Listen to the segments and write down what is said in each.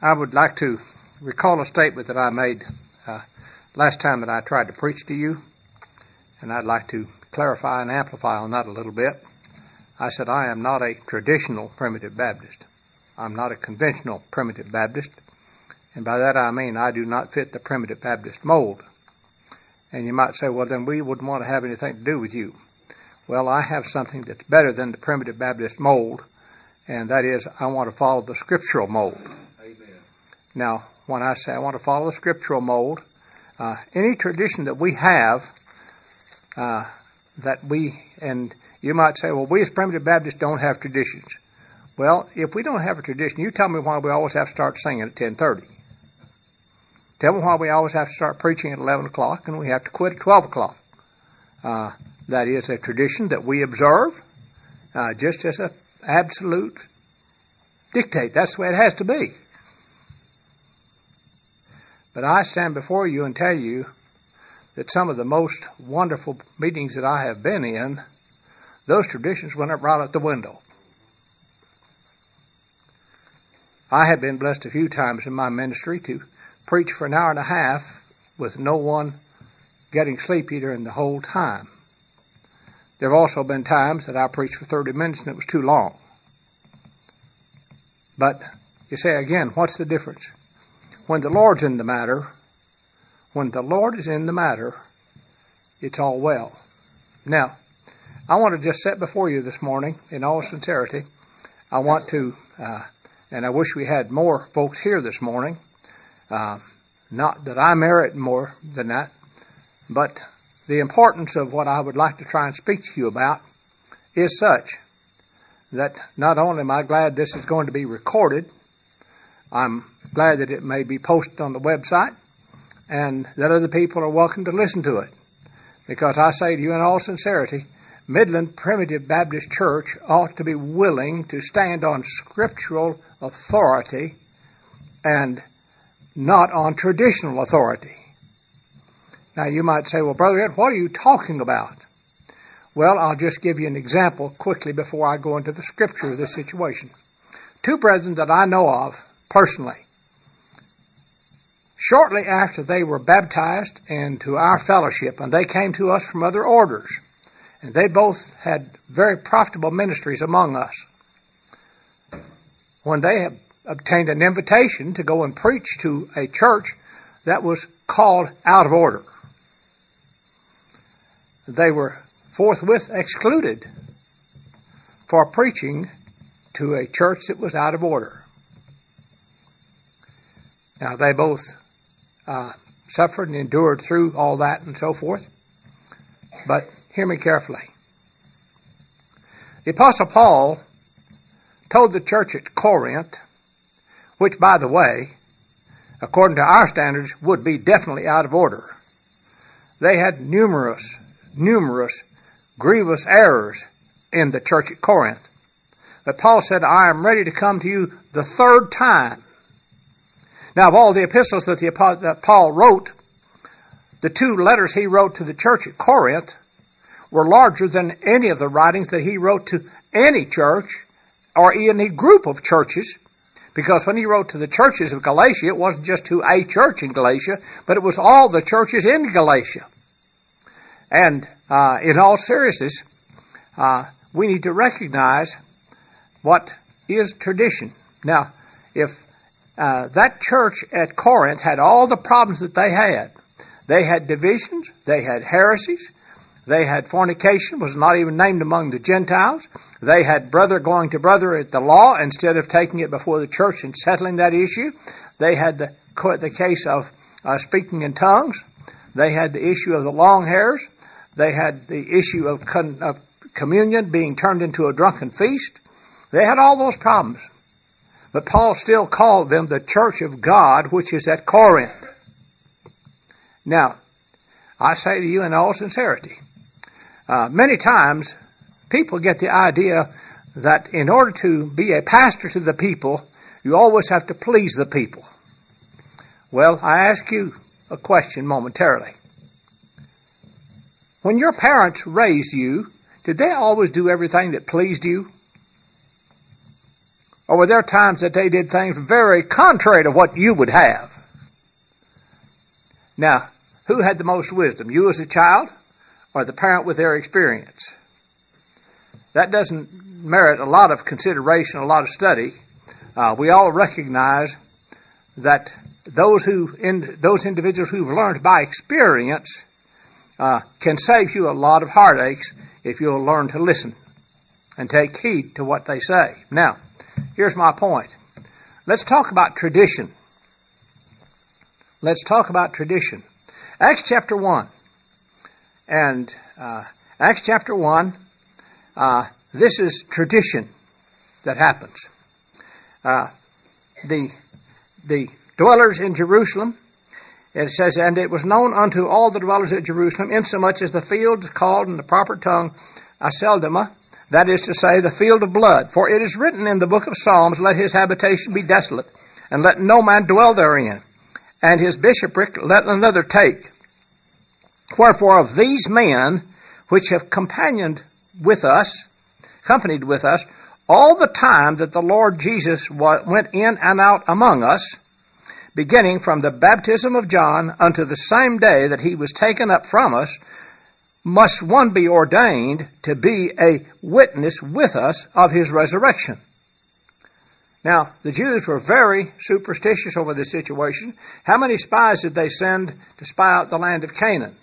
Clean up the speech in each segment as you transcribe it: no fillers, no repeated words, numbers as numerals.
I would like to recall a statement that I made last time that I tried to preach to you, and I'd like to clarify and amplify on that a little bit. I said I am not a traditional Primitive Baptist. I'm not a conventional Primitive Baptist, and by that I mean I do not fit the Primitive Baptist mold. And you might say, well, then we wouldn't want to have anything to do with you. Well, I have something that's better than the Primitive Baptist mold, and that is I want to follow the scriptural mold. Amen. Now, when I say I want to follow the scriptural mold, any tradition that we have, and you might say, well, we as Primitive Baptists don't have traditions. Well, if we don't have a tradition, you tell me why we always have to start singing at 10:30. Tell me why we always have to start preaching at 11 o'clock and we have to quit at 12 o'clock. That is a tradition that we observe just as an absolute dictate. That's the way it has to be. But I stand before you and tell you that some of the most wonderful meetings that I have been in, those traditions went up right out the window. I have been blessed a few times in my ministry to preach for an hour and a half with no one getting sleepy during the whole time. There have also been times that I preached for 30 minutes and it was too long. But you say again, what's the difference? When the Lord's in the matter, when the Lord is in the matter, it's all well. Now, I want to just set before you this morning, in all sincerity, I want to, and I wish we had more folks here this morning, not that I merit more than that, but the importance of what I would like to try and speak to you about is such that not only am I glad this is going to be recorded, I'm glad that it may be posted on the website and that other people are welcome to listen to it. Because I say to you in all sincerity, Midland Primitive Baptist Church ought to be willing to stand on scriptural authority and not on traditional authority. Now you might say, well, Brother Ed, what are you talking about? Well, I'll just give you an example quickly before I go into the scripture of this situation. Two brethren that I know of personally, shortly after they were baptized into our fellowship, and they came to us from other orders, and they both had very profitable ministries among us. When they had obtained an invitation to go and preach to a church that was called out of order, they were forthwith excluded for preaching to a church that was out of order. Now, they both suffered and endured through all that and so forth. But hear me carefully. The Apostle Paul told the church at Corinth, which, by the way, according to our standards, would be definitely out of order. They had numerous grievous errors in the church at Corinth. But Paul said, I am ready to come to you the third time. Now, of all the epistles that Paul wrote, the two letters he wrote to the church at Corinth were larger than any of the writings that he wrote to any church or any group of churches. Because when he wrote to the churches of Galatia, it wasn't just to a church in Galatia, but it was all the churches in Galatia. And in all seriousness, we need to recognize what is tradition. Now, if that church at Corinth had all the problems that they had divisions, they had heresies, they had fornication, was not even named among the Gentiles. They had brother going to brother at the law instead of taking it before the church and settling that issue. They had the case of speaking in tongues. They had the issue of the long hairs. They had the issue of communion being turned into a drunken feast. They had all those problems. But Paul still called them the church of God, which is at Corinth. Now, I say to you in all sincerity, many times people get the idea that in order to be a pastor to the people, you always have to please the people. Well, I ask you a question momentarily. When your parents raised you, did they always do everything that pleased you? Or were there times that they did things very contrary to what you would have? Now, who had the most wisdom? You as a child or the parent with their experience? That doesn't merit a lot of consideration, a lot of study. We all recognize that those individuals who've learned by experience can save you a lot of heartaches if you'll learn to listen and take heed to what they say. Now, here's my point. Let's talk about tradition. Let's talk about tradition. Acts chapter 1. And Acts chapter 1, this is tradition that happens. The dwellers in Jerusalem, it says, and it was known unto all the dwellers at Jerusalem, insomuch as the field is called in the proper tongue Aceldama, that is to say, the field of blood. For it is written in the book of Psalms, let his habitation be desolate, and let no man dwell therein, and his bishopric let another take. Wherefore of these men which have companied with us, all the time that the Lord Jesus went in and out among us, beginning from the baptism of John unto the same day that he was taken up from us, must one be ordained to be a witness with us of his resurrection. Now, the Jews were very superstitious over this situation. How many spies did they send to spy out the land of Canaan?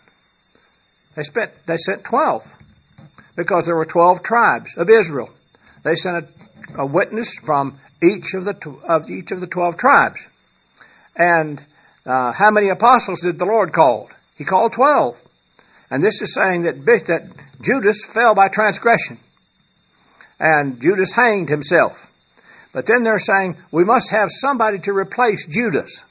They sent 12, because there were 12 tribes of Israel. They sent a witness from each of the 12 tribes. And how many apostles did the Lord call? He called 12. And this is saying that Judas fell by transgression. And Judas hanged himself. But then they're saying, we must have somebody to replace Judas.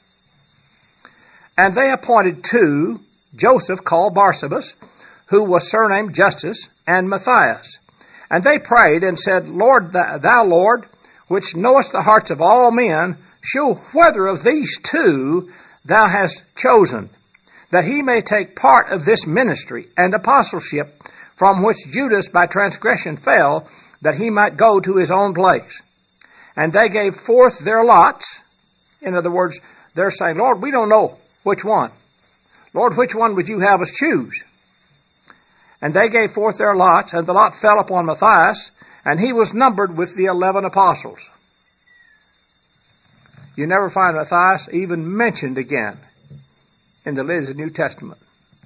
And they appointed two, Joseph called Barsabas, who was surnamed Justus, and Matthias. And they prayed and said, Lord, thou Lord, which knowest the hearts of all men, show whether of these two thou hast chosen, that he may take part of this ministry and apostleship from which Judas by transgression fell, that he might go to his own place. And they gave forth their lots. In other words, they're saying, Lord, we don't know which one. Lord, which one would you have us choose? And they gave forth their lots, and the lot fell upon Matthias, and he was numbered with the 11 apostles. You never find Matthias even mentioned again in the New Testament.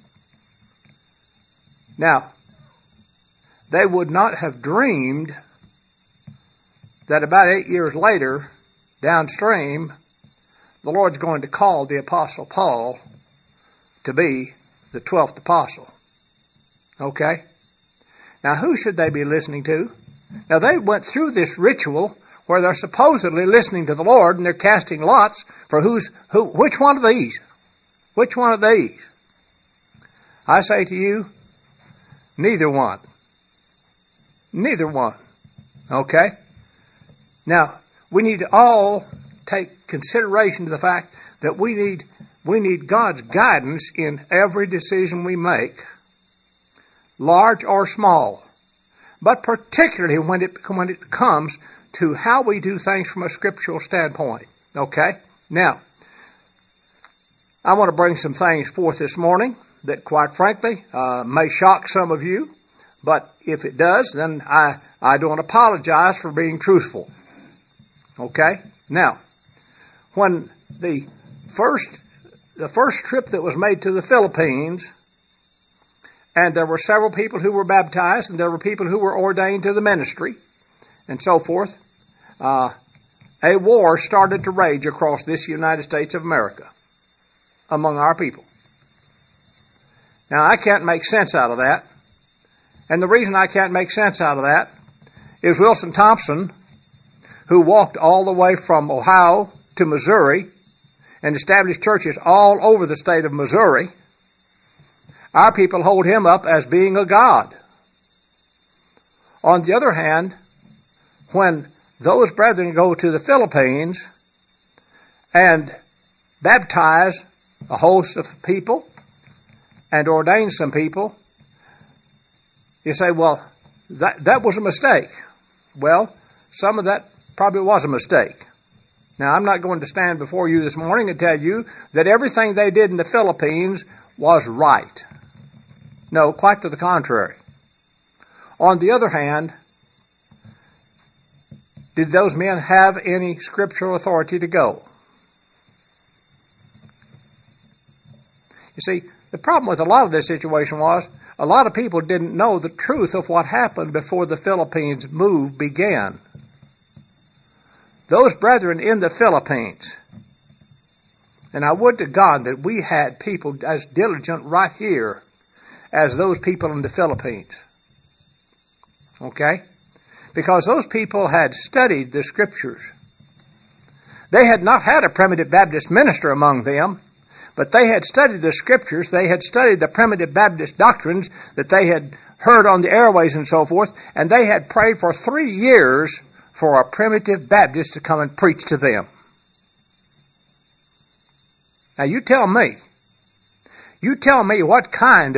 Now, they would not have dreamed that about 8 years later, downstream, the Lord's going to call the Apostle Paul to be the 12th apostle. Okay? Now, who should they be listening to? Now, they went through this ritual where they're supposedly listening to the Lord, and they're casting lots for which one of these? Which one of these? I say to you, neither one. Neither one. Okay? Now, we need to all take consideration to the fact that we need God's guidance in every decision we make, large or small, but particularly when it comes to how we do things from a scriptural standpoint. Okay? Now, I want to bring some things forth this morning that, quite frankly, may shock some of you, but if it does, then I don't apologize for being truthful. Okay? Now, when the first trip that was made to the Philippines, and there were several people who were baptized, and there were people who were ordained to the ministry, and so forth, a war started to rage across this United States of America among our people. Now, I can't make sense out of that. And the reason I can't make sense out of that is Wilson Thompson, who walked all the way from Ohio to Missouri and established churches all over the state of Missouri. Our people hold him up as being a god. On the other hand, when those brethren go to the Philippines and baptize a host of people and ordain some people, you say, well, that was a mistake. Well, some of that probably was a mistake. Now, I'm not going to stand before you this morning and tell you that everything they did in the Philippines was right. No, quite to the contrary. On the other hand, did those men have any scriptural authority to go? You see, the problem with a lot of this situation was a lot of people didn't know the truth of what happened before the Philippines move began. Those brethren in the Philippines, and I would to God that we had people as diligent right here as those people in the Philippines. Okay? Because those people had studied the Scriptures. They had not had a primitive Baptist minister among them, but they had studied the Scriptures. They had studied the primitive Baptist doctrines that they had heard on the airways and so forth, and they had prayed for 3 years for a primitive Baptist to come and preach to them. Now you tell me what kind of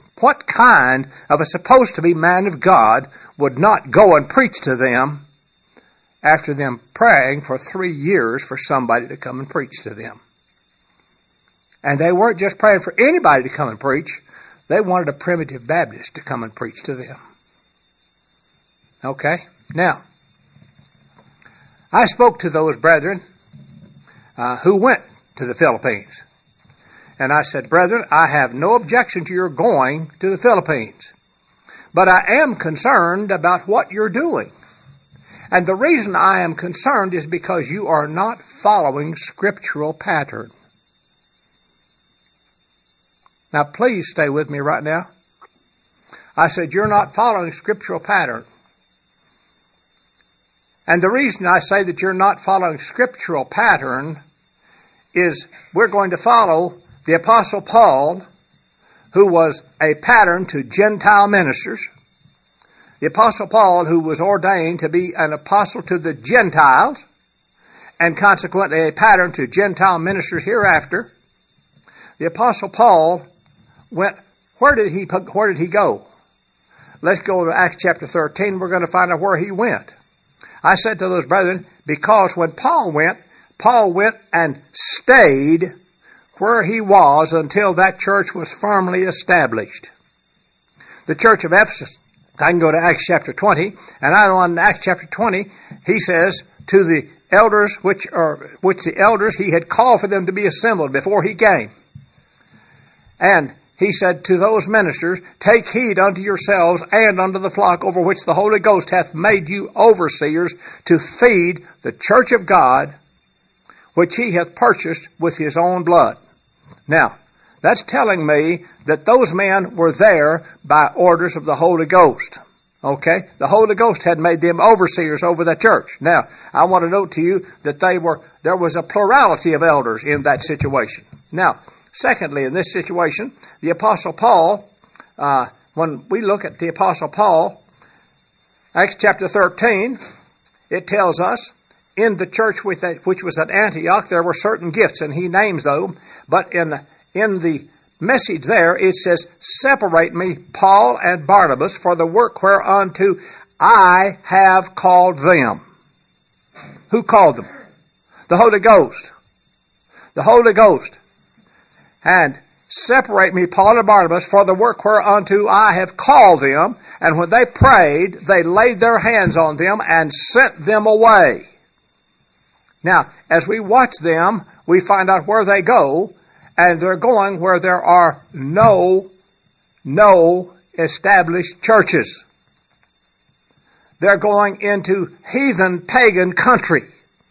a supposed to be man of God would not go and preach to them after them praying for 3 years for somebody to come and preach to them. And they weren't just praying for anybody to come and preach. They wanted a primitive Baptist to come and preach to them. Okay? Now, I spoke to those brethren who went to the Philippines. And I said, brethren, I have no objection to your going to the Philippines. But I am concerned about what you're doing. And the reason I am concerned is because you are not following scriptural pattern. Now, please stay with me right now. I said, you're not following scriptural pattern. And the reason I say that you're not following scriptural pattern is we're going to follow the Apostle Paul, who was a pattern to Gentile ministers. The Apostle Paul, who was ordained to be an apostle to the Gentiles, and consequently a pattern to Gentile ministers hereafter. The Apostle Paul went, where did he go? Let's go to Acts chapter 13. We're going to find out where he went. I said to those brethren, because when Paul went and stayed where he was until that church was firmly established. The church of Ephesus, I can go to Acts chapter 20, and I know in Acts chapter 20, he says, to the elders, which the elders he had called for them to be assembled before he came. And he said to those ministers, take heed unto yourselves and unto the flock over which the Holy Ghost hath made you overseers to feed the church of God, which he hath purchased with his own blood. Now, that's telling me that those men were there by orders of the Holy Ghost. Okay? The Holy Ghost had made them overseers over the church. Now, I want to note to you that there was a plurality of elders in that situation. Now, secondly, in this situation, the Apostle Paul, when we look at the Apostle Paul, Acts chapter 13, it tells us, in the church which was at Antioch, there were certain gifts, and he names them, but in the message there, it says, separate me, Paul and Barnabas, for the work whereunto I have called them. Who called them? The Holy Ghost. The Holy Ghost. And separate me, Paul and Barnabas, for the work whereunto I have called them. And when they prayed, they laid their hands on them and sent them away. Now, as we watch them, we find out where they go, and they're going where there are no established churches. They're going into heathen, pagan country.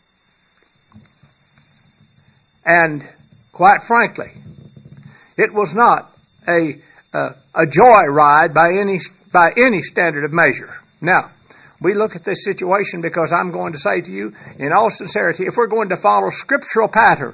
And quite frankly, it was not a joyride by any standard of measure. Now, we look at this situation because I'm going to say to you, in all sincerity, if we're going to follow scriptural pattern,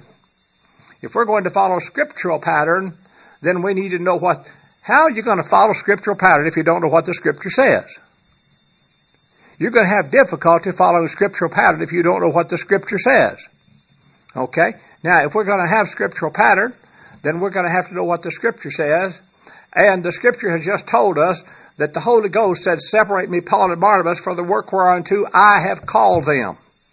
then we need to know how are you going to follow scriptural pattern if you don't know what the Scripture says? You're going to have difficulty following scriptural pattern if you don't know what the Scripture says. Okay? Now, if we're going to have scriptural pattern, then we're going to have to know what the Scripture says. And the Scripture has just told us that the Holy Ghost said, separate me, Paul and Barnabas, for the work whereunto I have called them.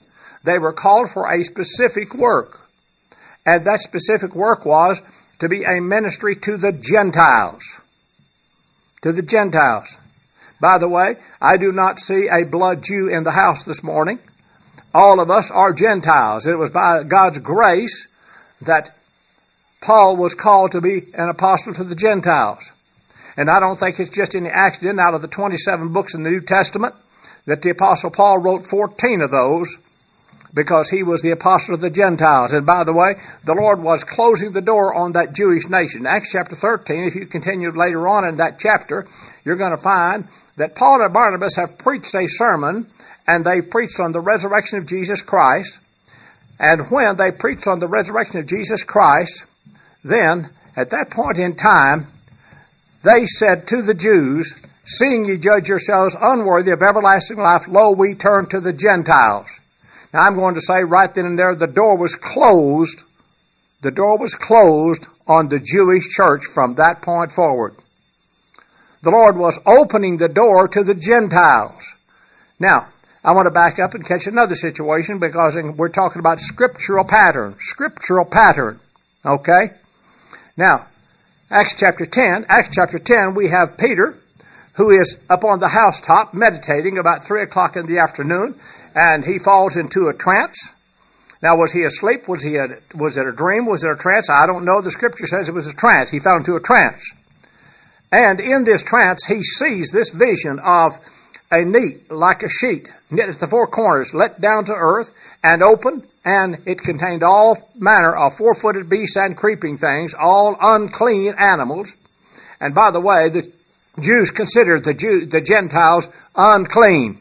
They were called for a specific work. And that specific work was to be a ministry to the Gentiles. To the Gentiles. By the way, I do not see a blood Jew in the house this morning. All of us are Gentiles. It was by God's grace that Paul was called to be an apostle to the Gentiles. And I don't think it's just any accident out of the 27 books in the New Testament that the apostle Paul wrote 14 of those, because he was the apostle of the Gentiles. And by the way, the Lord was closing the door on that Jewish nation. Acts chapter 13, if you continue later on in that chapter, you're going to find that Paul and Barnabas have preached a sermon, and they preached on the resurrection of Jesus Christ. And when they preached on the resurrection of Jesus Christ, then, at that point in time, they said to the Jews, "Seeing ye judge yourselves unworthy of everlasting life, lo, we turn to the Gentiles." Now, I'm going to say right then and there, the door was closed. The door was closed on the Jewish church from that point forward. The Lord was opening the door to the Gentiles. Now, I want to back up and catch another situation, because we're talking about scriptural pattern. Scriptural pattern. Okay? Now, Acts chapter 10, we have Peter, who is up on the housetop meditating about 3 o'clock in the afternoon, and he falls into a trance. Now, was he asleep? Was it a dream? Was it a trance? I don't know. The scripture says it was a trance. He fell into a trance. And in this trance, he sees this vision of a net like a sheet, knit at the four corners, let down to earth, and open, and it contained all manner of four-footed beasts and creeping things, all unclean animals. And by the way, the Jews considered the Gentiles unclean.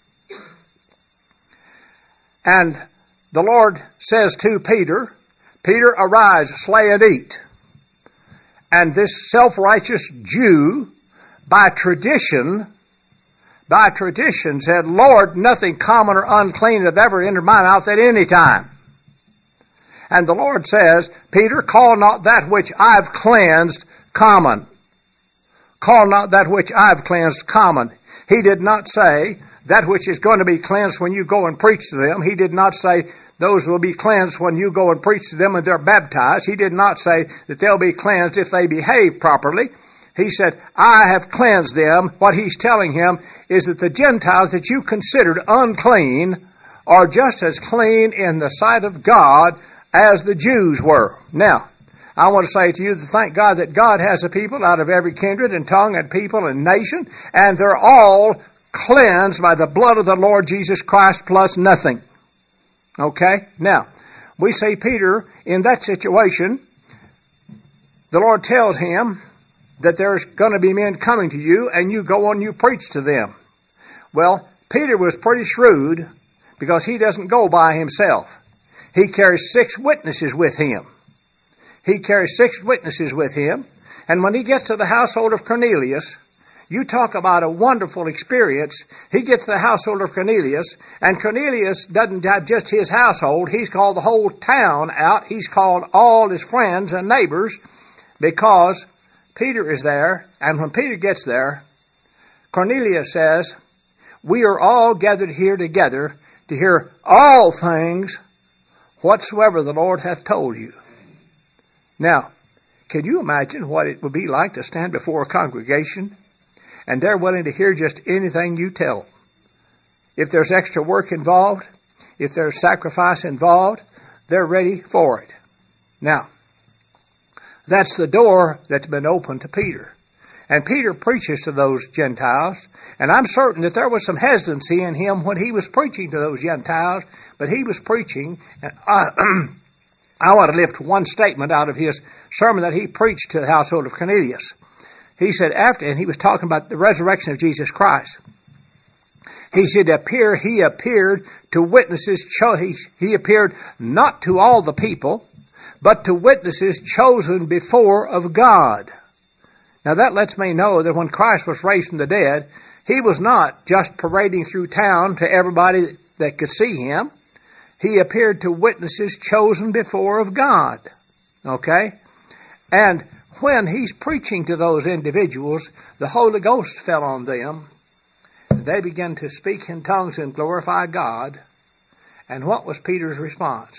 And the Lord says to Peter, "Peter, arise, slay and eat." And this self-righteous Jew, by tradition said, "Lord, nothing common or unclean hath ever entered my mouth at any time." And the Lord says, "Peter, call not that which I've cleansed common. Call not that which I've cleansed common." He did not say that which is going to be cleansed when you go and preach to them. He did not say those will be cleansed when you go and preach to them and they're baptized. He did not say that they'll be cleansed if they behave properly. He said, "I have cleansed them." What he's telling him is that the Gentiles that you considered unclean are just as clean in the sight of God as the Jews were. Now, I want to say to you that thank God that God has a people out of every kindred and tongue and people and nation, and they're all cleansed by the blood of the Lord Jesus Christ plus nothing. Okay? Now, we see Peter in that situation. The Lord tells him that there's going to be men coming to you, and you go and you preach to them. Well, Peter was pretty shrewd, because he doesn't go by himself. He carries 6 witnesses with him. He carries 6 witnesses with him, and when he gets to the household of Cornelius, you talk about a wonderful experience. He gets to the household of Cornelius, and Cornelius doesn't have just his household. He's called the whole town out. He's called all his friends and neighbors, because Peter is there. And when Peter gets there, Cornelius says, "We are all gathered here together to hear all things whatsoever the Lord hath told you." Now, can you imagine what it would be like to stand before a congregation and they're willing to hear just anything you tell them? If there's extra work involved, if there's sacrifice involved, they're ready for it. Now, that's the door that's been opened to Peter. And Peter preaches to those Gentiles, and I'm certain that there was some hesitancy in him when he was preaching to those Gentiles, but he was preaching, and I want to lift one statement out of his sermon that he preached to the household of Cornelius. He said and he was talking about the resurrection of Jesus Christ. He said, he appeared to witnesses, he appeared not to all the people, but to witnesses chosen before of God. Now that lets me know that when Christ was raised from the dead, he was not just parading through town to everybody that could see him. He appeared to witnesses chosen before of God. Okay? And when he's preaching to those individuals, the Holy Ghost fell on them. They began to speak in tongues and glorify God. And what was Peter's response?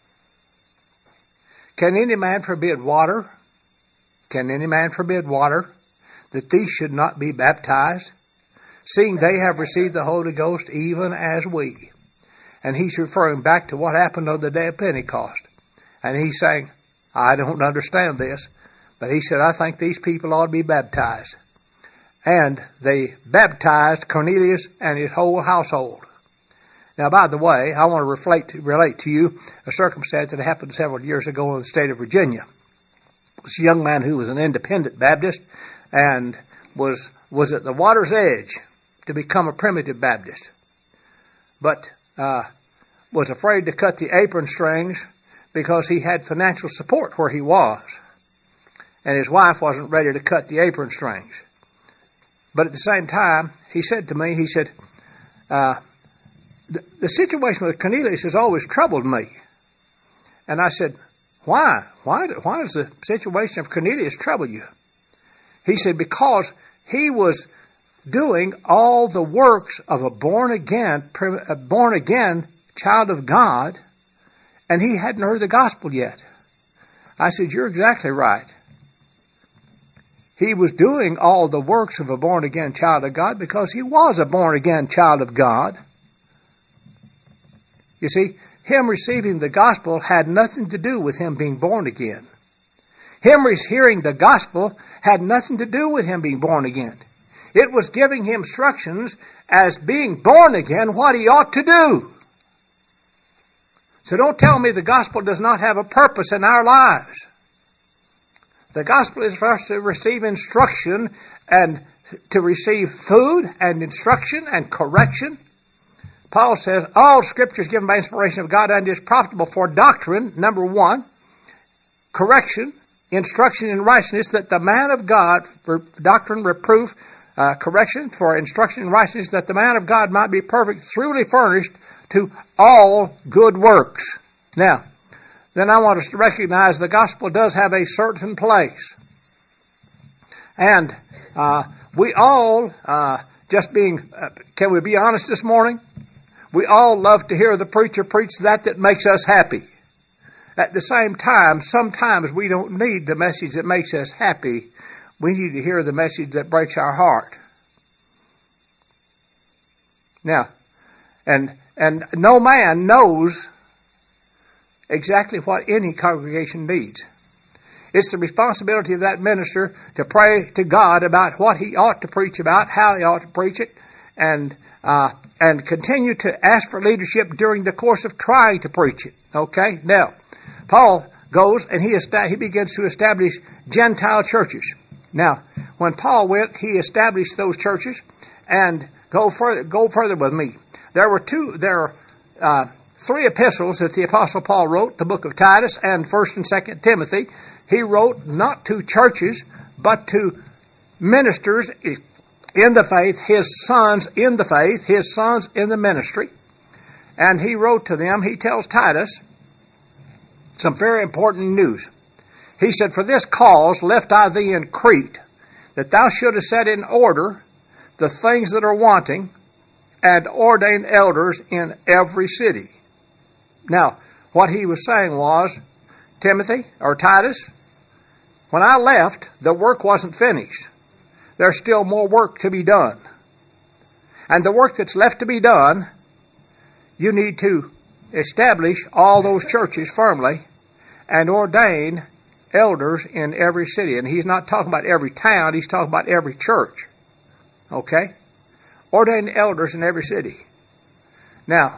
Can any man forbid water? Can any man forbid water, that these should not be baptized, seeing they have received the Holy Ghost even as we? And he's referring back to what happened on the day of Pentecost. And he's saying, I don't understand this, but he said, I think these people ought to be baptized. And they baptized Cornelius and his whole household. Now, by the way, I want to relate to you a circumstance that happened several years ago in the state of Virginia. It was a young man who was an independent Baptist and was at the water's edge to become a primitive Baptist, but was afraid to cut the apron strings because he had financial support where he was, and his wife wasn't ready to cut the apron strings. But at the same time, he said to me, he said, the situation with Cornelius has always troubled me. And I said, why? Why does the situation of Cornelius trouble you? He said, because he was doing all the works of a born again child of God, and he hadn't heard the gospel yet. I said, you're exactly right. He was doing all the works of a born again child of God because he was a born again child of God. You see, him receiving the gospel had nothing to do with him being born again. Him hearing the gospel had nothing to do with him being born again. It was giving him instructions as being born again what he ought to do. So don't tell me the gospel does not have a purpose in our lives. The gospel is for us to receive instruction and to receive food and instruction and correction. Paul says, all Scripture is given by inspiration of God and is profitable for doctrine, number one, correction, instruction in righteousness, that the man of God, for doctrine, reproof, correction, for instruction in righteousness, that the man of God might be perfect, truly furnished to all good works. Now, then I want us to recognize the gospel does have a certain place. And we all, can we be honest this morning? We all love to hear the preacher preach that makes us happy. At the same time, sometimes we don't need the message that makes us happy. We need to hear the message that breaks our heart. Now, and no man knows exactly what any congregation needs. It's the responsibility of that minister to pray to God about what he ought to preach about, how he ought to preach it, and continue to ask for leadership during the course of trying to preach it. Okay? Now, Paul goes and he begins to establish Gentile churches. Now, when Paul went, he established those churches. And go further with me. There are three epistles that the Apostle Paul wrote, the book of Titus and 1st and 2nd Timothy. He wrote not to churches, but to ministers in the faith, his sons in the faith, his sons in the ministry. And he wrote to them, he tells Titus some very important news. He said, for this cause left I thee in Crete, that thou shouldest set in order the things that are wanting, and ordain elders in every city. Now, what he was saying was, Timothy, or Titus, when I left, the work wasn't finished. There's still more work to be done. And the work that's left to be done, you need to establish all those churches firmly and ordain elders in every city. And he's not talking about every town, he's talking about every church. Okay? Ordain elders in every city. Now,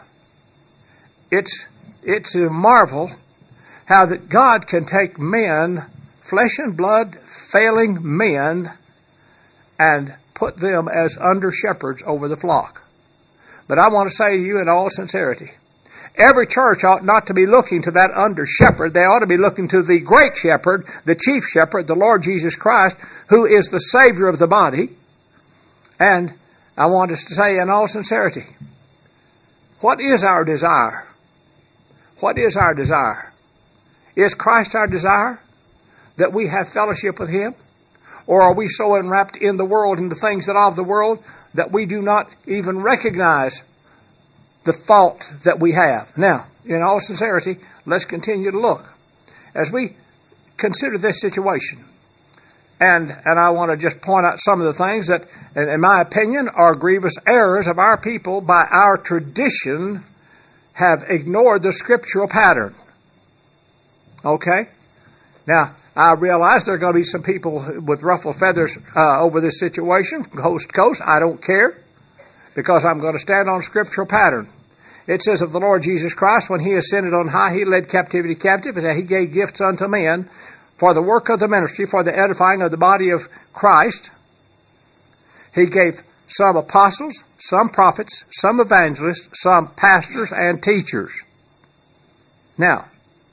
it's a marvel how that God can take men, flesh and blood, failing men, and put them as under shepherds over the flock. But I want to say to you in all sincerity, every church ought not to be looking to that under shepherd. They ought to be looking to the great shepherd, the chief shepherd, the Lord Jesus Christ, who is the Savior of the body. And I want us to say in all sincerity, what is our desire? What is our desire? Is Christ our desire? That we have fellowship with Him? Or are we so enwrapped in the world and the things that are of the world that we do not even recognize the fault that we have. Now, in all sincerity, let's continue to look. As we consider this situation, and I want to just point out some of the things that, in my opinion, are grievous errors of our people by our tradition have ignored the scriptural pattern. Okay? Now, I realize there are going to be some people with ruffled feathers over this situation from coast to coast. I don't care, because I'm going to stand on scriptural pattern. It says of the Lord Jesus Christ, when he ascended on high, he led captivity captive, and he gave gifts unto men for the work of the ministry, for the edifying of the body of Christ. He gave some apostles, some prophets, some evangelists, some pastors and teachers. Now,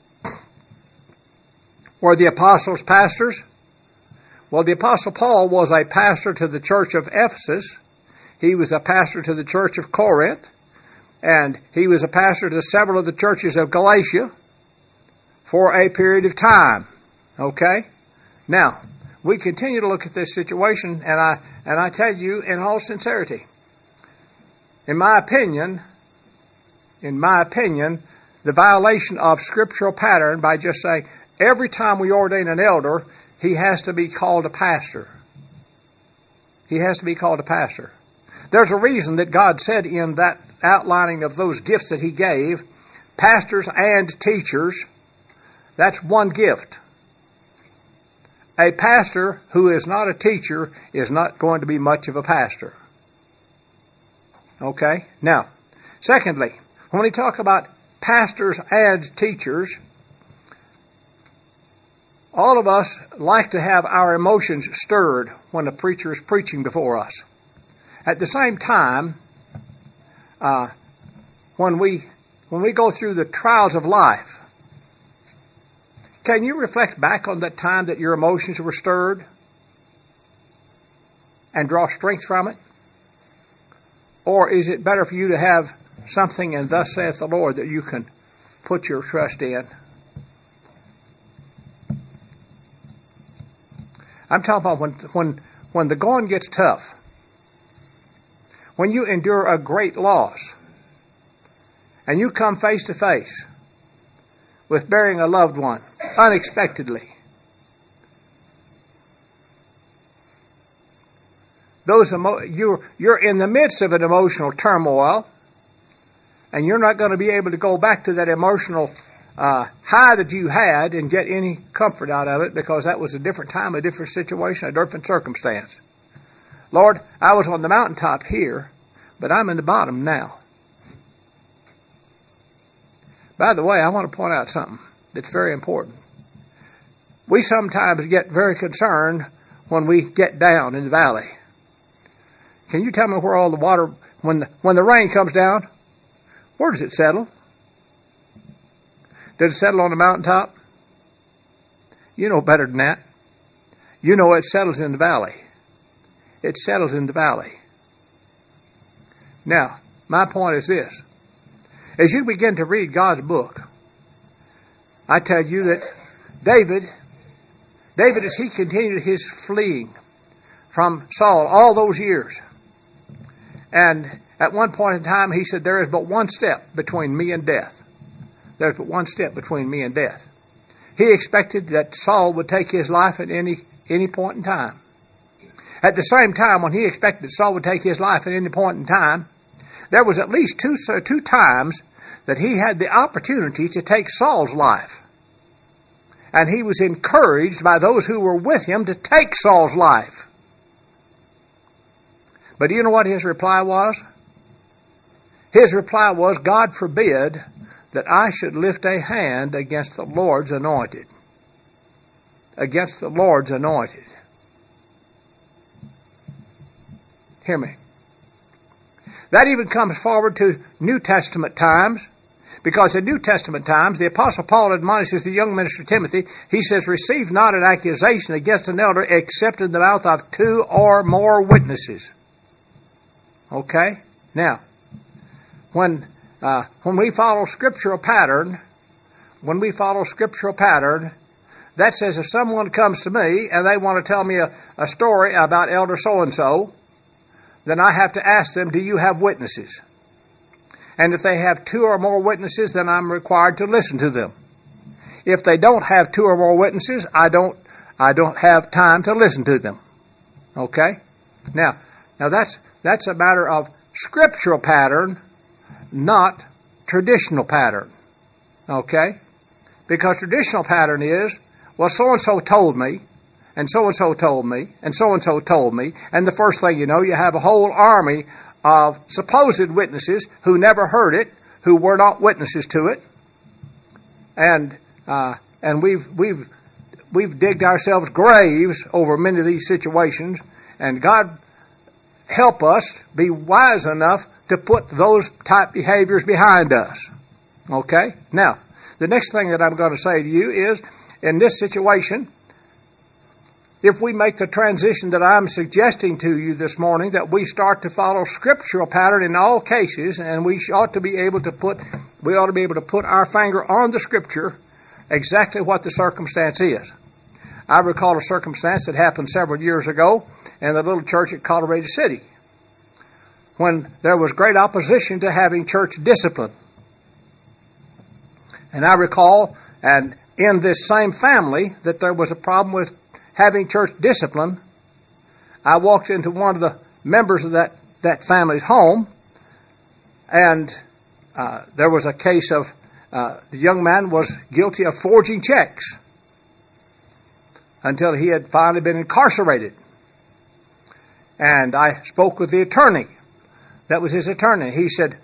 were the apostles pastors? Well, the Apostle Paul was a pastor to the church of Ephesus. He was a pastor to the church of Corinth. And he was a pastor to several of the churches of Galatia for a period of time. Okay? Now, we continue to look at this situation, and I tell you in all sincerity, in my opinion, the violation of scriptural pattern by just saying every time we ordain an elder, he has to be called a pastor. He has to be called a pastor. There's a reason that God said in that outlining of those gifts that he gave, pastors and teachers, that's one gift. A pastor who is not a teacher is not going to be much of a pastor. Okay? Now, secondly, when we talk about pastors and teachers, all of us like to have our emotions stirred when a preacher is preaching before us. At the same time, when we go through the trials of life, can you reflect back on that time that your emotions were stirred and draw strength from it? Or is it better for you to have something, and thus saith the Lord, that you can put your trust in? I'm talking about when the going gets tough, when you endure a great loss, and you come face to face with burying a loved one unexpectedly. You're in the midst of an emotional turmoil, and you're not going to be able to go back to that emotional high that you had and get any comfort out of it, because that was a different time, a different situation, a different circumstance. Lord, I was on the mountaintop here, but I'm in the bottom now. By the way, I want to point out something that's very important. We sometimes get very concerned when we get down in the valley. Can you tell me where all the water, when the rain comes down, where does it settle? Does it settle on the mountaintop? You know better than that. You know it settles in the valley. It settles in the valley. Now, my point is this. As you begin to read God's book, I tell you that David, as he continued his fleeing from Saul all those years, and at one point in time he said, there is but one step between me and death. There's but one step between me and death. He expected that Saul would take his life at any point in time. At the same time, when he expected that Saul would take his life at any point in time, there was at least two times that he had the opportunity to take Saul's life. And he was encouraged by those who were with him to take Saul's life. But do you know what his reply was? His reply was, God forbid that I should lift a hand against the Lord's anointed. Against the Lord's anointed. Hear me. That even comes forward to New Testament times, because in New Testament times, the Apostle Paul admonishes the young minister Timothy. He says, receive not an accusation against an elder except in the mouth of 2 or more witnesses. Okay? Now, when we follow scriptural pattern, that says if someone comes to me and they want to tell me a story about elder so-and-so, then I have to ask them, do you have witnesses? And if they have 2 or more witnesses, then I'm required to listen to them. If they don't have 2 or more witnesses, I don't have time to listen to them. Okay? Now that's a matter of scriptural pattern, not traditional pattern. Okay? Because traditional pattern is, well, so-and-so told me, and so-and-so told me, and so-and-so told me, and the first thing you know, you have a whole army of supposed witnesses who never heard it, who were not witnesses to it, and we've digged ourselves graves over many of these situations, and God help us be wise enough to put those type behaviors behind us. Okay? Now, the next thing that I'm going to say to you is, in this situation, if we make the transition that I'm suggesting to you this morning, that we start to follow scriptural pattern in all cases, and we ought to be able to put our finger on the scripture exactly what the circumstance is. I recall a circumstance that happened several years ago in the little church at Colorado City, when there was great opposition to having church discipline. And I recall, and in this same family, that there was a problem with having church discipline. I walked into one of the members of that family's home, and there was a case of the young man was guilty of forging checks until he had finally been incarcerated. And I spoke with the attorney. That was his attorney. He said,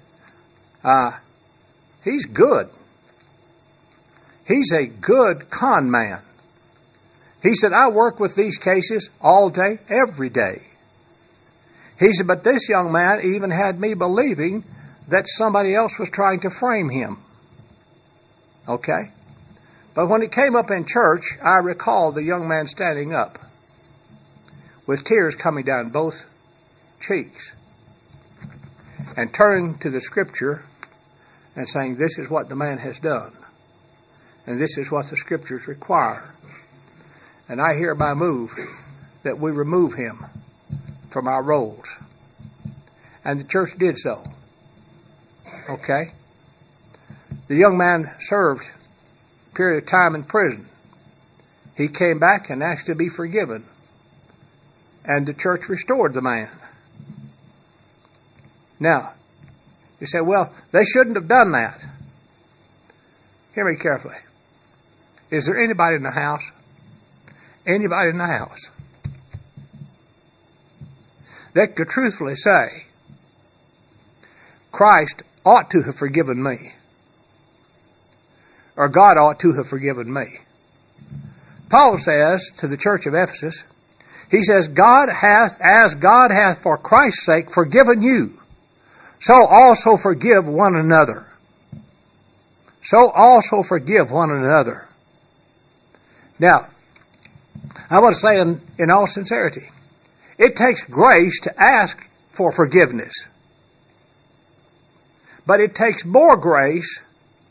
he's good. He's a good con man. He said, I work with these cases all day, every day. He said, but this young man even had me believing that somebody else was trying to frame him. Okay? But when it came up in church, I recall the young man standing up with tears coming down both cheeks and turning to the scripture and saying, this is what the man has done. And this is what the scriptures require. And I hereby move that we remove him from our rolls. And the church did so. Okay? The young man served a period of time in prison. He came back and asked to be forgiven. And the church restored the man. Now, you say, well, they shouldn't have done that. Hear me carefully. Is there anybody in the house? Anybody in the house that could truthfully say, Christ ought to have forgiven me, or God ought to have forgiven me? Paul says to the church of Ephesus, he says, as God hath for Christ's sake forgiven you, so also forgive one another. So also forgive one another. Now, I want to say in all sincerity, it takes grace to ask for forgiveness. But it takes more grace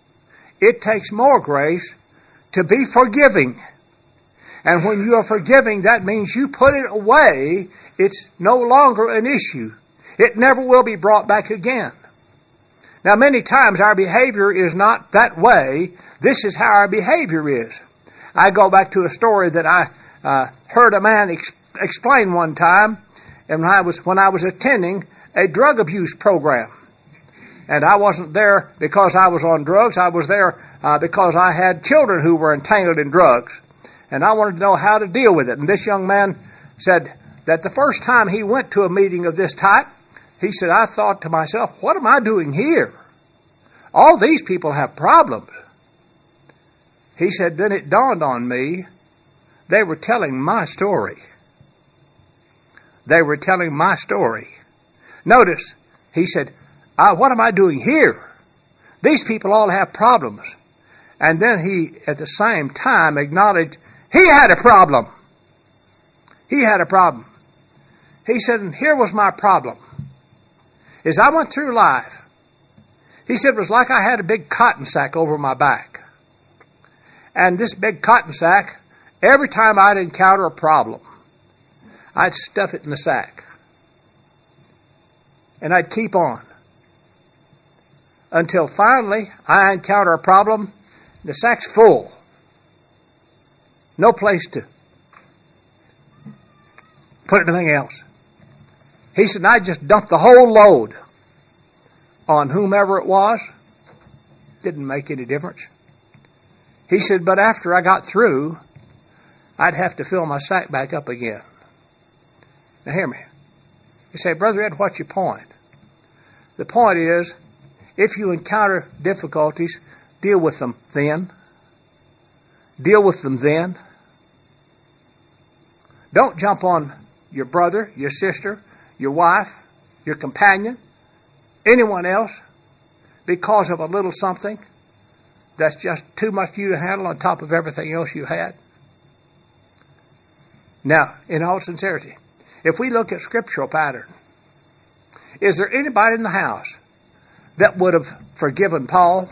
to be forgiving. And when you are forgiving, that means you put it away. It's no longer an issue. It never will be brought back again. Now, many times our behavior is not that way. This is how our behavior is. I go back to a story that I heard a man explain one time, and when I was attending a drug abuse program. And I wasn't there because I was on drugs. I was there because I had children who were entangled in drugs. And I wanted to know how to deal with it. And this young man said that the first time he went to a meeting of this type, he said, I thought to myself, what am I doing here? All these people have problems. He said, then it dawned on me, they were telling my story. They were telling my story. Notice, he said, what am I doing here? These people all have problems. And then he, at the same time, acknowledged he had a problem. He had a problem. He said, and here was my problem. As I went through life, he said, it was like I had a big cotton sack over my back. And this big cotton sack, every time I'd encounter a problem, I'd stuff it in the sack. And I'd keep on. until finally I encounter a problem. The sack's full. No place to put anything else. He said, I just dumped the whole load on whomever it was. Didn't make any difference. He said, but after I got through, I'd have to fill my sack back up again. Now hear me. You say, Brother Ed, what's your point? The point is, if you encounter difficulties, deal with them then. Deal with them then. Don't jump on your brother, your sister, your wife, your companion, anyone else, because of a little something that's just too much for you to handle on top of everything else you had. Now, in all sincerity, if we look at scriptural pattern, is there anybody in the house that would have forgiven Paul?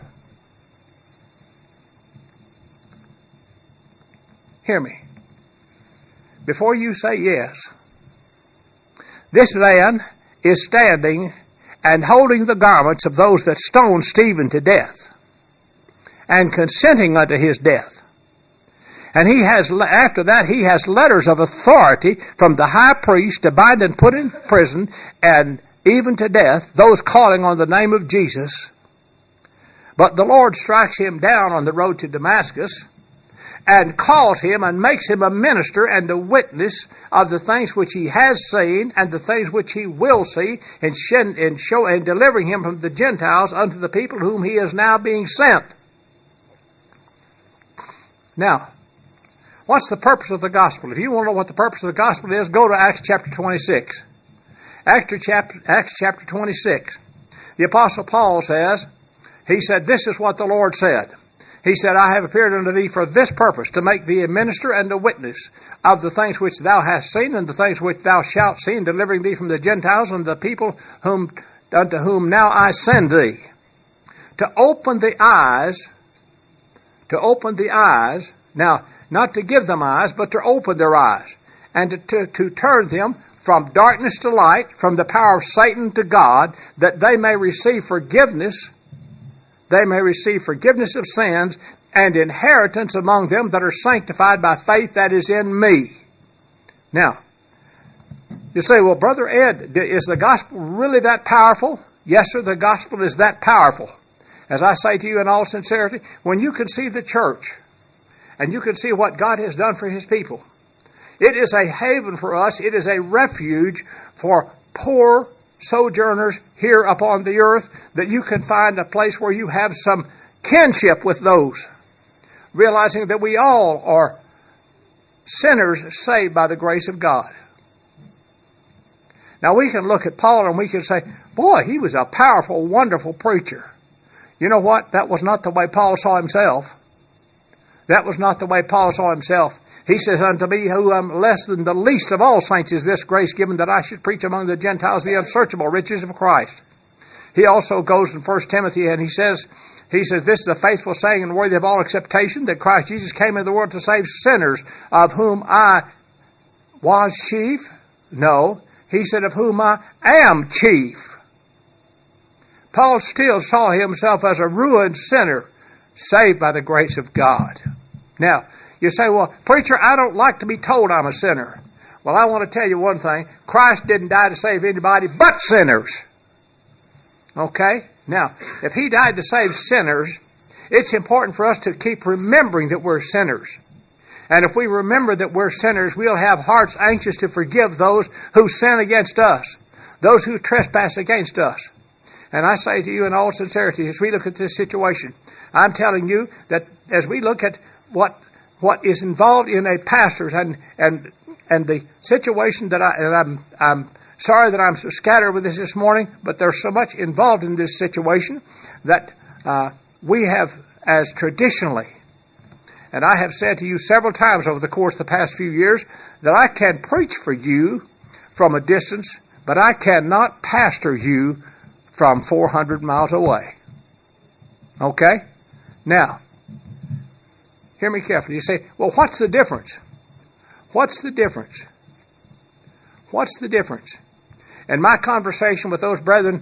Hear me. Before you say yes, this man is standing and holding the garments of those that stoned Stephen to death and consenting unto his death. And he has, after that, he has letters of authority from the high priest to bind and put in prison and even to death those calling on the name of Jesus. But the Lord strikes him down on the road to Damascus and calls him and makes him a minister and a witness of the things which he has seen and the things which he will see, and delivering him from the Gentiles unto the people whom he is now being sent. Now, what's the purpose of the gospel? If you want to know what the purpose of the gospel is, go to Acts chapter 26. Acts chapter 26. The Apostle Paul says, he said, this is what the Lord said. He said, I have appeared unto thee for this purpose, to make thee a minister and a witness of the things which thou hast seen and the things which thou shalt see, and delivering thee from the Gentiles and the people unto whom now I send thee. To open the eyes, now, not to give them eyes, but to open their eyes, and to turn them from darkness to light, from the power of Satan to God, that they may receive forgiveness. They may receive forgiveness of sins and inheritance among them that are sanctified by faith that is in me. Now, you say, well, Brother Ed, is the gospel really that powerful? Yes, sir, the gospel is that powerful. As I say to you in all sincerity, when you can see the church and you can see what God has done for his people, it is a haven for us. It is a refuge for poor sojourners here upon the earth, that you can find a place where you have some kinship with those, realizing that we all are sinners saved by the grace of God. Now we can look at Paul and we can say, boy, he was a powerful, wonderful preacher. You know what? That was not the way Paul saw himself. That was not the way Paul saw himself. He says, unto me, who am less than the least of all saints, is this grace given, that I should preach among the Gentiles the unsearchable riches of Christ. He also goes in 1 Timothy and he says, this is a faithful saying and worthy of all acceptation, that Christ Jesus came into the world to save sinners, of whom I was chief. No, he said, of whom I am chief. Paul still saw himself as a ruined sinner, saved by the grace of God. Now, you say, well, preacher, I don't like to be told I'm a sinner. Well, I want to tell you one thing. Christ didn't die to save anybody but sinners. Okay? Now, if he died to save sinners, it's important for us to keep remembering that we're sinners. And if we remember that we're sinners, we'll have hearts anxious to forgive those who sin against us, those who trespass against us. And I say to you in all sincerity, as we look at this situation, I'm telling you that as we look at what is involved in a pastor's and the situation that I'm sorry that I'm so scattered with this morning, but there's so much involved in this situation that we have, as traditionally, and I have said to you several times over the course of the past few years, that I can preach for you from a distance, but I cannot pastor you from 400 miles away. Okay? Now, hear me carefully. You say, well, what's the difference? What's the difference? What's the difference? In my conversation with those brethren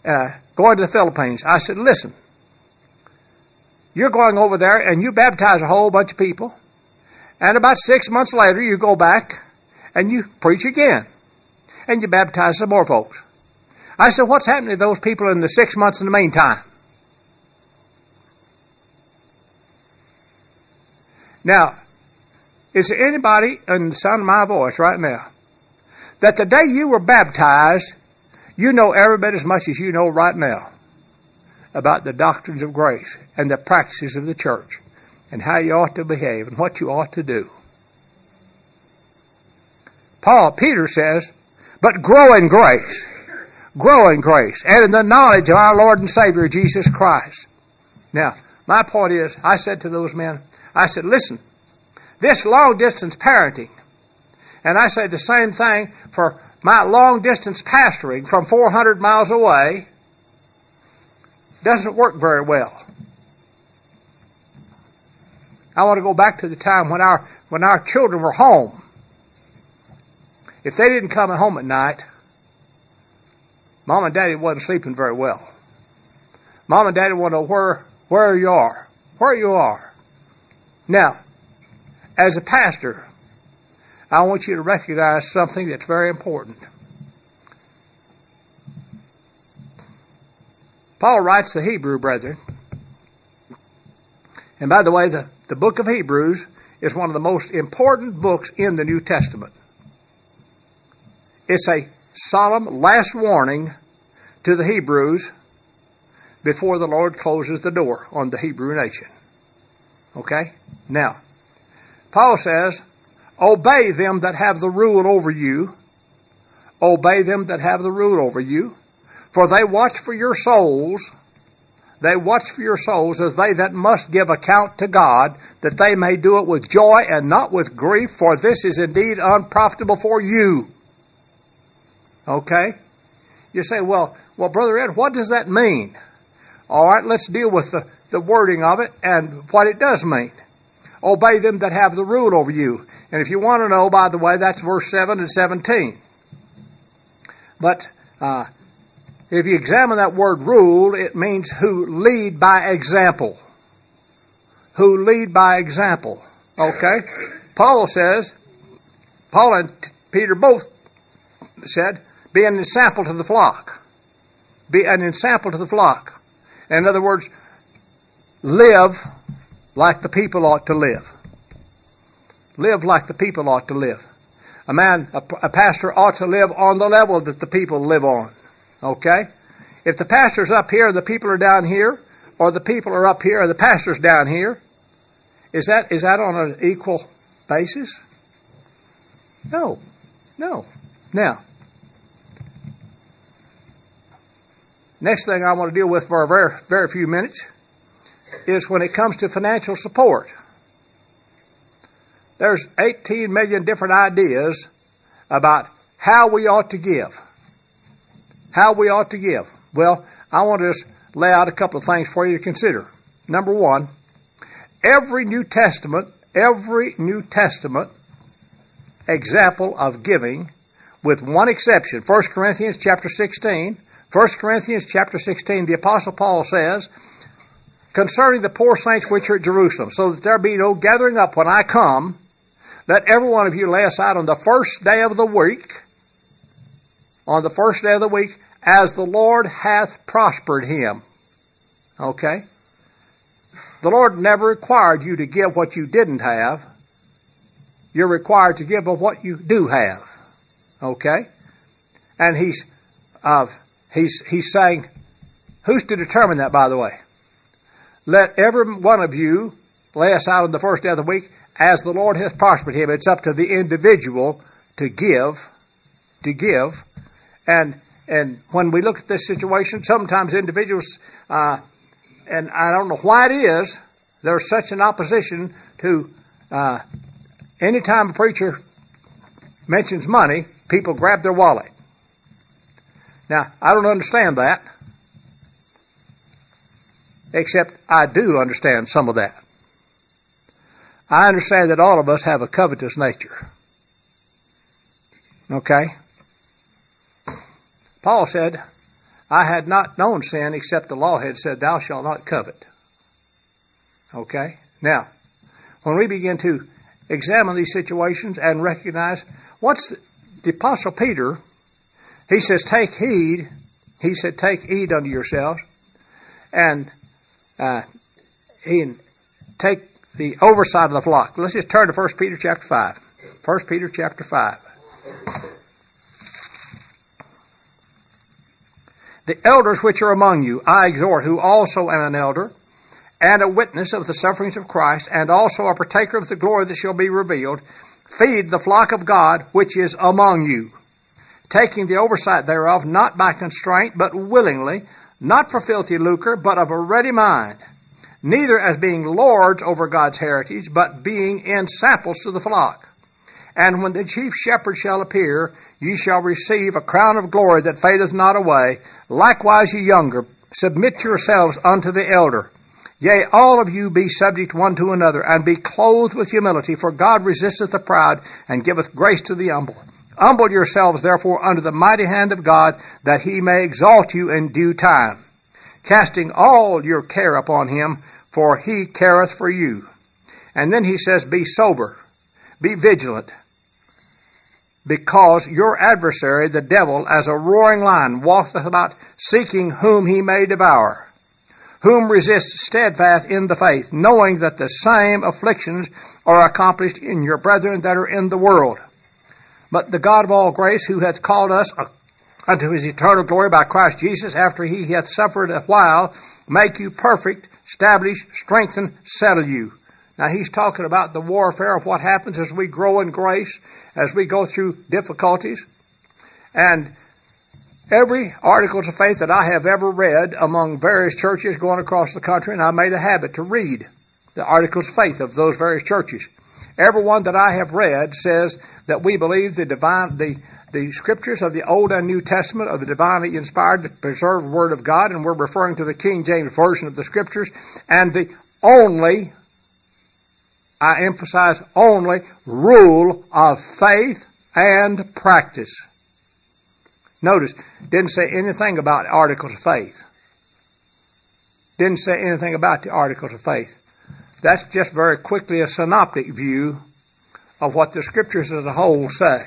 going to the Philippines. I said, listen, you're going over there and you baptize a whole bunch of people. And about 6 months later, you go back and you preach again. And you baptize some more folks. I said, what's happening to those people in the 6 months in the meantime? Now, is there anybody in the sound of my voice right now that the day you were baptized, you know every bit as much as you know right now about the doctrines of grace and the practices of the church and how you ought to behave and what you ought to do? Peter says, but grow in grace, and in the knowledge of our Lord and Savior, Jesus Christ. Now, my point is, I said to those men, I said, listen, this long-distance parenting, and I say the same thing for my long-distance pastoring from 400 miles away, doesn't work very well. I want to go back to the time when our children were home. If they didn't come home at night, Mom and Daddy wasn't sleeping very well. Mom and Daddy want to know where you are. Now, as a pastor, I want you to recognize something that's very important. Paul writes to Hebrew brethren, and by the way, the book of Hebrews is one of the most important books in the New Testament. It's a solemn last warning to the Hebrews before the Lord closes the door on the Hebrew nation. Okay? Now, Paul says, obey them that have the rule over you. Obey them that have the rule over you. For they watch for your souls. They watch for your souls as they that must give account to God, that they may do it with joy and not with grief, for this is indeed unprofitable for you. Okay? You say, well, Brother Ed, what does that mean? All right, let's deal with the wording of it and what it does mean. Obey them that have the rule over you. And if you want to know, by the way, that's verse 7 and 17. But if you examine that word rule, it means who lead by example. Who lead by example. Okay? Paul and Peter both said, be an example to the flock. Be an example to the flock. In other words, live like the people ought to live. Live like the people ought to live. A pastor ought to live on the level that the people live on. Okay? If the pastor's up here and the people are down here, or the people are up here and the pastor's down here, is that on an equal basis? No. Now, next thing I want to deal with for a very, very few minutes is when it comes to financial support. There's 18 million different ideas about how we ought to give. How we ought to give. Well, I want to just lay out a couple of things for you to consider. Number one, every New Testament example of giving, with one exception, 1 Corinthians chapter 16, the Apostle Paul says, concerning the poor saints which are at Jerusalem, so that there be no gathering up when I come, let every one of you lay aside on the first day of the week, as the Lord hath prospered him. Okay? The Lord never required you to give what you didn't have. You're required to give of what you do have. Okay? And he's saying, who's to determine that, by the way? Let every one of you lay aside on the first day of the week as the Lord hath prospered him. It's up to the individual to give. And when we look at this situation, sometimes individuals, and I don't know why it is, there's such an opposition to any time a preacher mentions money, people grab their wallet. Now, I don't understand that, except I do understand some of that. I understand that all of us have a covetous nature. Okay? Paul said, I had not known sin except the law had said, thou shalt not covet. Okay? Now, when we begin to examine these situations and recognize the Apostle Peter, he says, take heed. He said, take heed unto yourselves. And he take the oversight of the flock. Let's just turn to 1 Peter chapter 5. 1 Peter chapter 5. The elders which are among you, I exhort, who also am an elder, and a witness of the sufferings of Christ, and also a partaker of the glory that shall be revealed, feed the flock of God which is among you, taking the oversight thereof, not by constraint, but willingly, not for filthy lucre, but of a ready mind, neither as being lords over God's heritage, but being ensamples to the flock. And when the chief shepherd shall appear, ye shall receive a crown of glory that fadeth not away. Likewise ye younger, submit yourselves unto the elder. Yea, all of you be subject one to another, and be clothed with humility, for God resisteth the proud, and giveth grace to the humble. Humble yourselves, therefore, under the mighty hand of God, that he may exalt you in due time, casting all your care upon him, for he careth for you. And then he says, be sober, be vigilant, because your adversary, the devil, as a roaring lion, walketh about, seeking whom he may devour, whom resist steadfast in the faith, knowing that the same afflictions are accomplished in your brethren that are in the world. But the God of all grace, who hath called us unto his eternal glory by Christ Jesus, after he hath suffered a while, make you perfect, establish, strengthen, settle you. Now he's talking about the warfare of what happens as we grow in grace, as we go through difficulties. And every articles of faith that I have ever read among various churches going across the country, and I made a habit to read the articles of faith of those various churches. Every one that I have read says that we believe the scriptures of the Old and New Testament are the divinely inspired, preserved Word of God, and we're referring to the King James Version of the scriptures, and the only, I emphasize only, rule of faith and practice. Notice, didn't say anything about articles of faith. Didn't say anything about the articles of faith. That's just very quickly a synoptic view of what the scriptures as a whole say.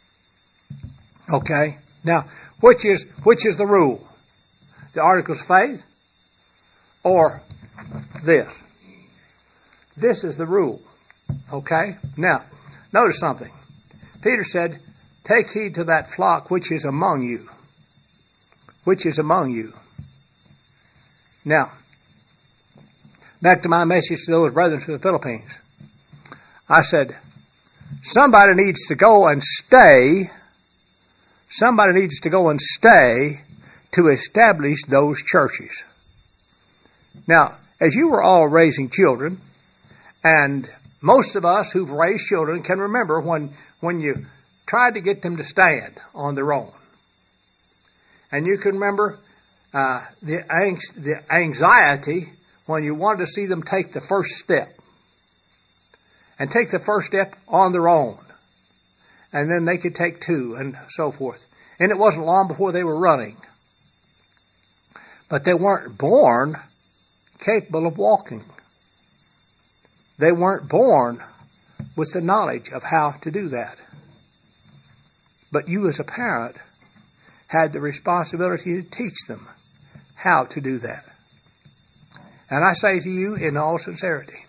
Okay? Now, which is the rule? The articles of faith or this? This is the rule. Okay? Now, notice something. Peter said, take heed to that flock which is among you. Which is among you. Now, back to my message to those brethren from the Philippines. I said, somebody needs to go and stay. Somebody needs to go and stay to establish those churches. Now, as you were all raising children, and most of us who've raised children can remember when you tried to get them to stand on their own. And you can remember the anxiety when you wanted to see them take the first step. And take the first step on their own. And then they could take two and so forth. And it wasn't long before they were running. But they weren't born capable of walking. They weren't born with the knowledge of how to do that. But you as a parent had the responsibility to teach them how to do that. And I say to you in all sincerity,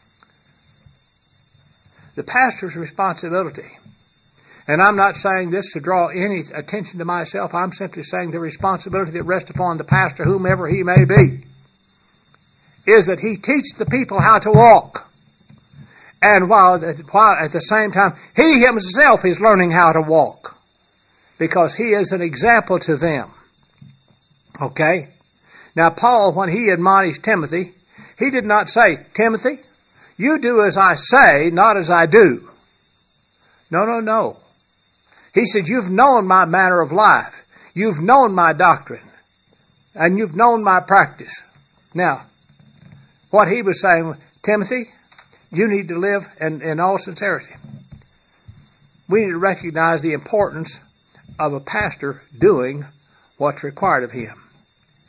the pastor's responsibility, and I'm not saying this to draw any attention to myself, I'm simply saying the responsibility that rests upon the pastor, whomever he may be, is that he teach the people how to walk. And while at the same time, he himself is learning how to walk. Because he is an example to them. Okay? Now Paul, when he admonished Timothy, he did not say, Timothy, you do as I say, not as I do. No. He said, you've known my manner of life. You've known my doctrine. And you've known my practice. Now, what he was saying, Timothy, you need to live in all sincerity. We need to recognize the importance of a pastor doing what's required of him.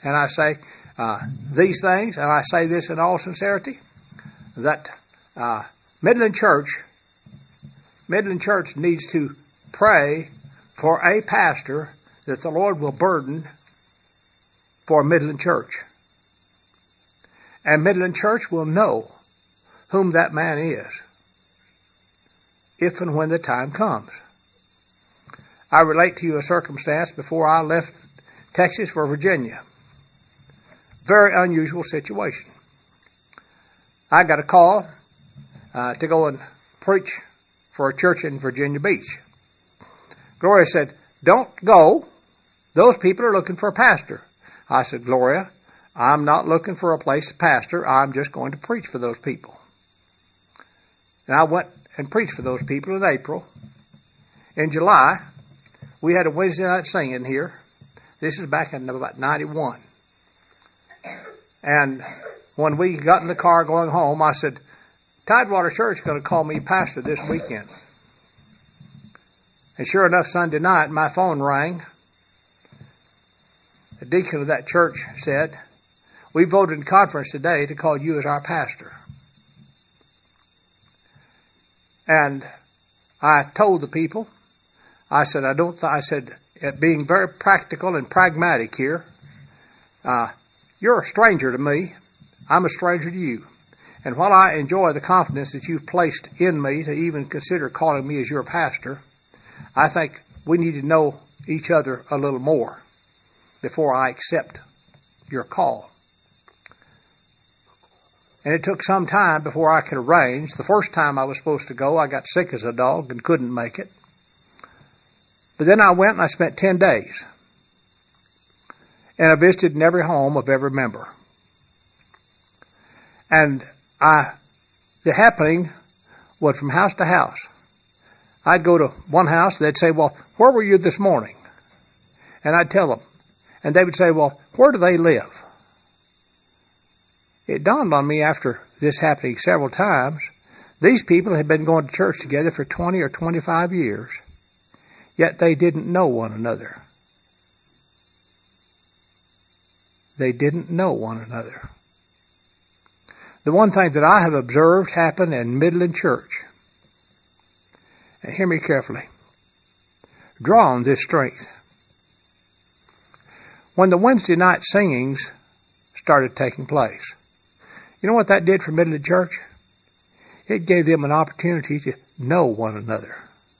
and I say these things, and I say this in all sincerity, that Midland Church needs to pray for a pastor that the Lord will burden for Midland Church. And Midland Church will know whom that man is, if and when the time comes. I relate to you a circumstance before I left Texas for Virginia. Very unusual situation. I got a call to go and preach for a church in Virginia Beach. Gloria said, "Don't go. Those people are looking for a pastor." I said, "Gloria, I'm not looking for a place to pastor. I'm just going to preach for those people." And I went and preached for those people in April. In July, we had a Wednesday night singing here. This is back in about 91. And when we got in the car going home, I said, "Tidewater Church is going to call me pastor this weekend." And sure enough, Sunday night, my phone rang. The deacon of that church said, "We voted in conference today to call you as our pastor." And I told the people, I said, being very practical and pragmatic here, you're a stranger to me. I'm a stranger to you. And while I enjoy the confidence that you've placed in me to even consider calling me as your pastor, I think we need to know each other a little more before I accept your call. And it took some time before I could arrange. The first time I was supposed to go, I got sick as a dog and couldn't make it. But then I went and I spent 10 days. And I visited in every home of every member. And the happening was from house to house. I'd go to one house, they'd say, "Well, where were you this morning?" And I'd tell them. And they would say, "Well, where do they live?" It dawned on me after this happening several times, these people had been going to church together for 20 or 25 years, yet they didn't know one another. They didn't know one another. The one thing that I have observed happen in Midland Church, and hear me carefully, draw on this strength. When the Wednesday night singings started taking place, you know what that did for Midland Church? It gave them an opportunity to know one another.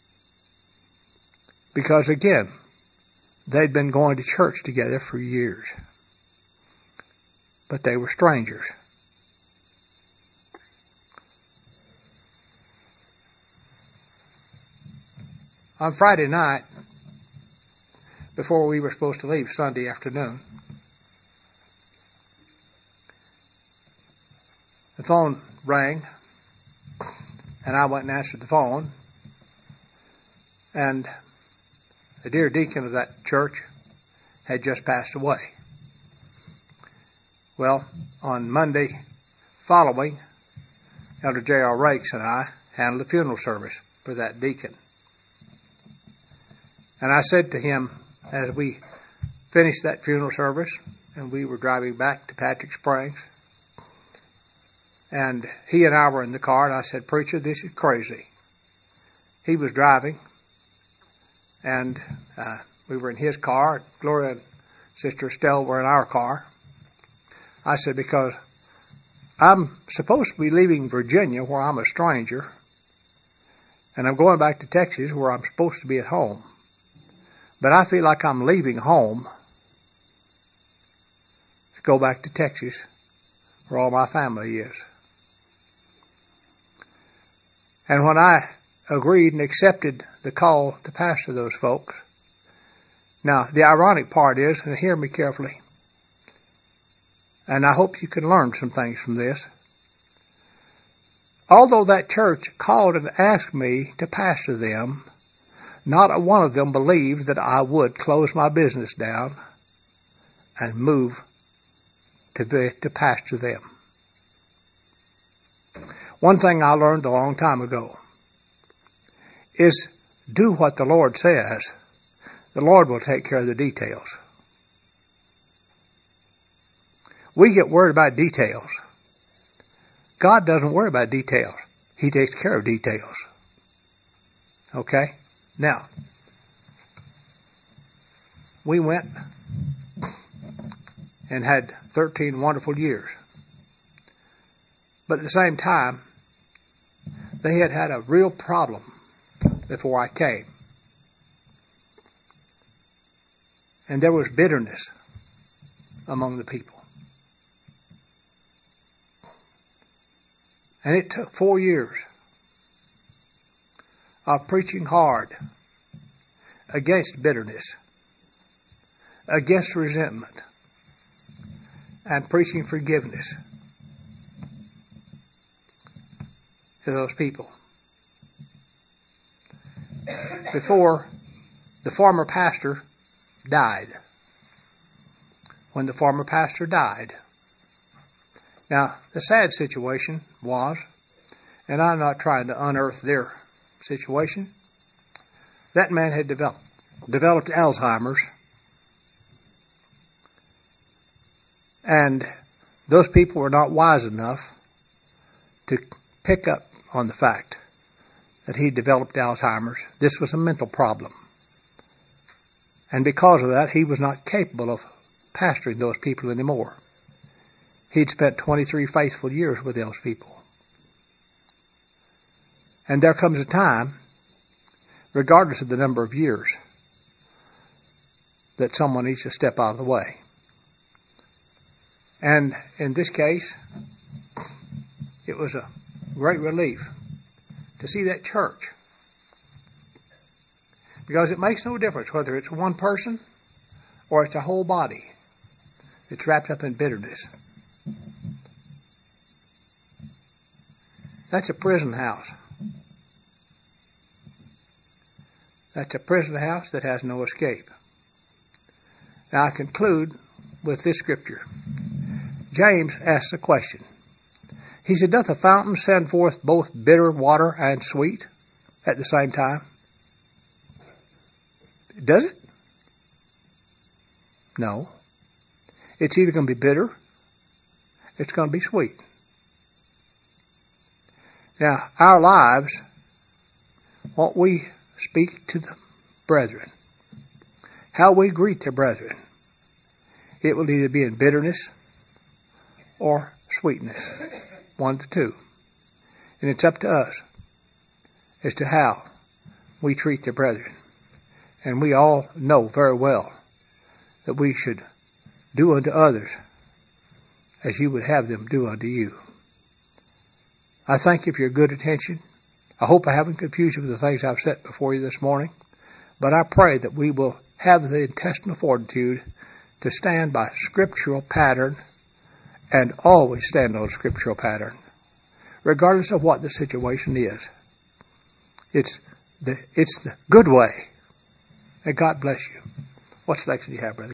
Because again, they'd been going to church together for years. But they were strangers. On Friday night, before we were supposed to leave Sunday afternoon, the phone rang, and I went and answered the phone, and the dear deacon of that church had just passed away. Well, on Monday following, Elder J.R. Rakes and I handled the funeral service for that deacon. And I said to him, as we finished that funeral service, and we were driving back to Patrick Springs, and he and I were in the car, and I said, "Preacher, this is crazy." He was driving, and we were in his car. Gloria and Sister Estelle were in our car. I said, because I'm supposed to be leaving Virginia, where I'm a stranger, and I'm going back to Texas, where I'm supposed to be at home. But I feel like I'm leaving home to go back to Texas, where all my family is. And when I agreed and accepted the call to pastor those folks, now the ironic part is, and hear me carefully, and I hope you can learn some things from this, although that church called and asked me to pastor them, not a one of them believed that I would close my business down and move to pastor them. One thing I learned a long time ago is do what the Lord says. The Lord will take care of the details. We get worried about details. God doesn't worry about details. He takes care of details. Okay? Now, we went and had 13 wonderful years. But at the same time, they had had a real problem before I came. And there was bitterness among the people. And it took 4 years of preaching hard against bitterness, against resentment, and preaching forgiveness to those people. Before the former pastor died. When the former pastor died. Now, the sad situation was, and I'm not trying to unearth their situation, that man had developed Alzheimer's, and those people were not wise enough to pick up on the fact that he developed Alzheimer's. This was a mental problem. And because of that, he was not capable of pastoring those people anymore. He'd spent 23 faithful years with those people. And there comes a time, regardless of the number of years, that someone needs to step out of the way. And in this case, it was a great relief to see that church. Because it makes no difference whether it's one person or it's a whole body that's wrapped up in bitterness. That's a prison house. That's a prison house that has no escape. Now I conclude with this scripture. James asks a question. He said, doth a fountain send forth both bitter water and sweet at the same time? Does it? No. It's either going to be bitter, it's going to be sweet. Now, our lives, what we speak to the brethren, how we greet the brethren, it will either be in bitterness or sweetness. One of the two. And it's up to us as to how we treat the brethren. And we all know very well that we should do unto others as you would have them do unto you. I thank you for your good attention. I hope I haven't confused you with the things I've set before you this morning. But I pray that we will have the intestinal fortitude to stand by scriptural pattern and always stand on scriptural pattern, regardless of what the situation is. It's the good way. And God bless you. What's next do you have, brother?